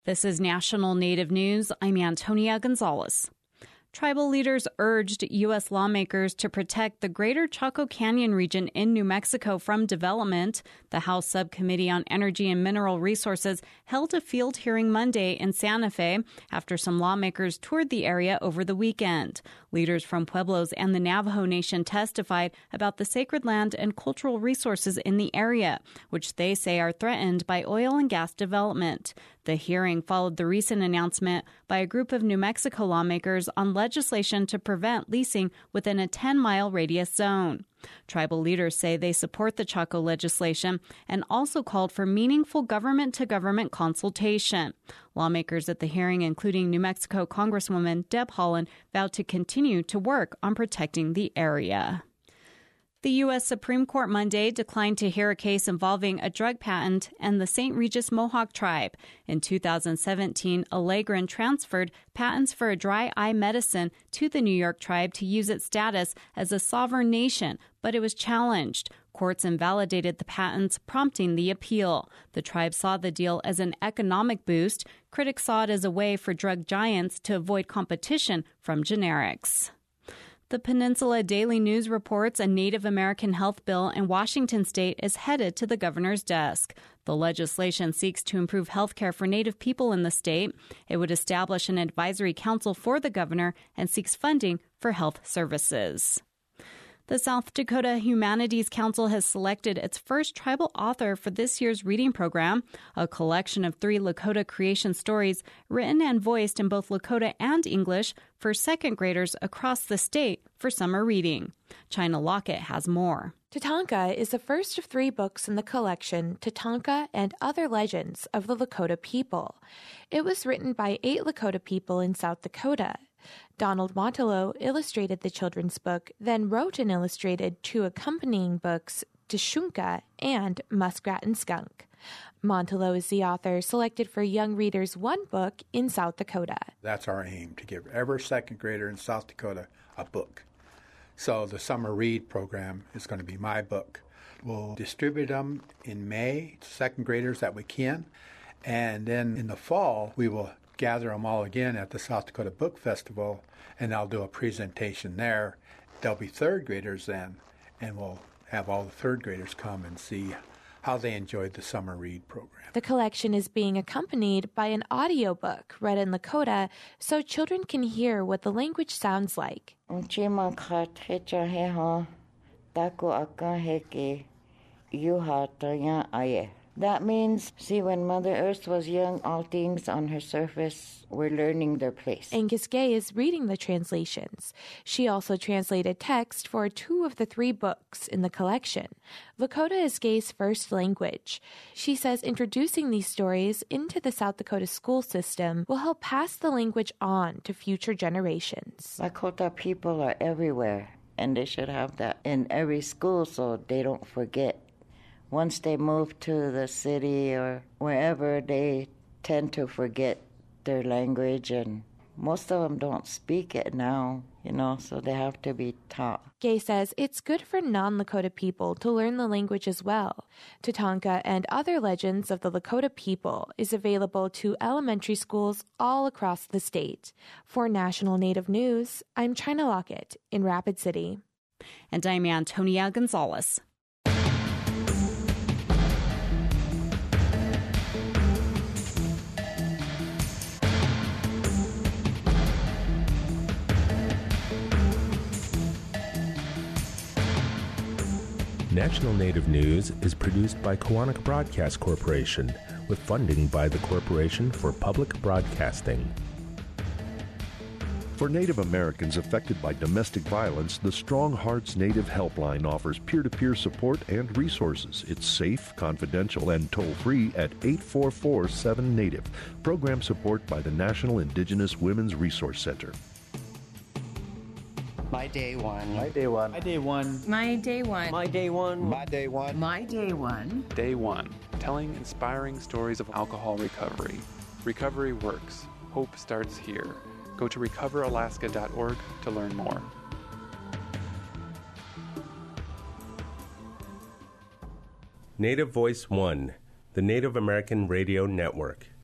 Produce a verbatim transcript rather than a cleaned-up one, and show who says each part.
Speaker 1: This is National Native News. I'm Antonia Gonzalez. Tribal leaders urged U S lawmakers to protect the Greater Chaco Canyon region in New Mexico from development. The House Subcommittee on Energy and Mineral Resources held a field hearing Monday in Santa Fe after some lawmakers toured the area over the weekend. Leaders from Pueblos and the Navajo Nation testified about the sacred land and cultural resources in the area, which they say are threatened by oil and gas development. The hearing followed the recent announcement by a group of New Mexico lawmakers on legislation to prevent leasing within a ten-mile radius zone. Tribal leaders say they support the Chaco legislation and also called for meaningful government-to-government consultation. Lawmakers at the hearing, including New Mexico Congresswoman Deb Haaland, vowed to continue to work on protecting the area. The U S Supreme Court Monday declined to hear a case involving a drug patent and the Saint Regis Mohawk tribe. In two thousand seventeen, Allegren transferred patents for a dry eye medicine to the New York tribe to use its status as a sovereign nation, but it was challenged. Courts invalidated the patents, prompting the appeal. The tribe saw the deal as an economic boost. Critics saw it as a way for drug giants to avoid competition from generics. The Peninsula Daily News reports a Native American health bill in Washington state is headed to the governor's desk. The legislation seeks to improve health care for Native people in the state. It would establish an advisory council for the governor and seeks funding for health services. The South Dakota Humanities Council has selected its first tribal author for this year's reading program, a collection of three Lakota creation stories written and voiced in both Lakota and English for second graders across the state for summer reading. China Lockett has more.
Speaker 2: Tatanka is the first of three books in the collection Tatanka and Other Legends of the Lakota People. It was written by eight Lakota people in South Dakota. Donald Montelo illustrated the children's book, then wrote and illustrated two accompanying books, Tashunka and Muskrat and Skunk. Montelo is the author selected for young readers one book in South Dakota.
Speaker 3: That's our aim, to give every second grader in South Dakota a book. So the summer read program is going to be my book. We'll distribute them in May to second graders that we can, and then in the fall we will gather them all again at the South Dakota Book Festival, and I'll do a presentation there. There'll be third graders then, and we'll have all the third graders come and see how they enjoyed the summer read program.
Speaker 2: The collection is being accompanied by an audiobook read in Lakota so children can hear what the language sounds like.
Speaker 4: That means, see, when Mother Earth was young, all things on her surface were learning their place.
Speaker 2: Angus Gay is reading the translations. She also translated text for two of the three books in the collection. Lakota is Gay's first language. She says introducing these stories into the South Dakota school system will help pass the language on to future generations.
Speaker 4: Lakota people are everywhere, and they should have that in every school so they don't forget. Once they move to the city or wherever, they tend to forget their language, and most of them don't speak it now, you know, so they have to be taught.
Speaker 2: Gay says it's good for non-Lakota people to learn the language as well. Tatanka and Other Legends of the Lakota People is available to elementary schools all across the state. For National Native News, I'm China Lockett in Rapid City.
Speaker 1: And I'm Antonia Gonzalez.
Speaker 5: National Native News is produced by Koahnic Broadcast Corporation with funding by the Corporation for Public Broadcasting.
Speaker 6: For Native Americans affected by domestic violence, the Strong Hearts Native Helpline offers peer-to-peer support and resources. It's safe, confidential, and toll-free at eight four four seven Native. Program support by the National Indigenous Women's Resource Center.
Speaker 7: My day one.
Speaker 8: My day one.
Speaker 9: My day one.
Speaker 10: My day one.
Speaker 8: My day one.
Speaker 7: My day one.
Speaker 10: My day one.
Speaker 11: Day one. Telling inspiring stories of alcohol recovery. Recovery works. Hope starts here. Go to recover alaska dot org to learn more.
Speaker 5: Native Voice One, the Native American Radio Network.